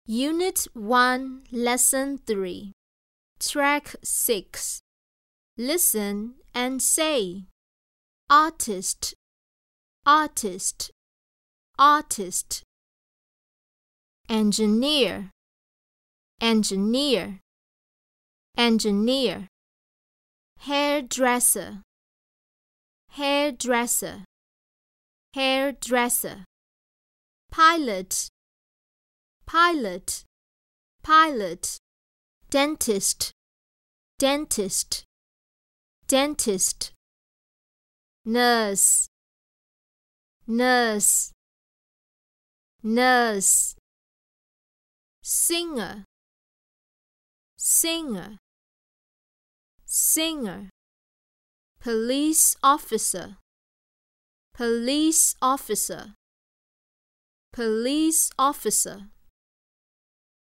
Unit 1, Lesson 3, Track 6. Listen and say. Artist, artist, artist. Engineer, engineer, engineer. Hairdresser, hairdresser, hairdresser. Pilot, pilot, pilot. Dentist, dentist, dentist. Nurse, nurse, nurse. Singer, singer, singer. Police officer, police officer, police officer.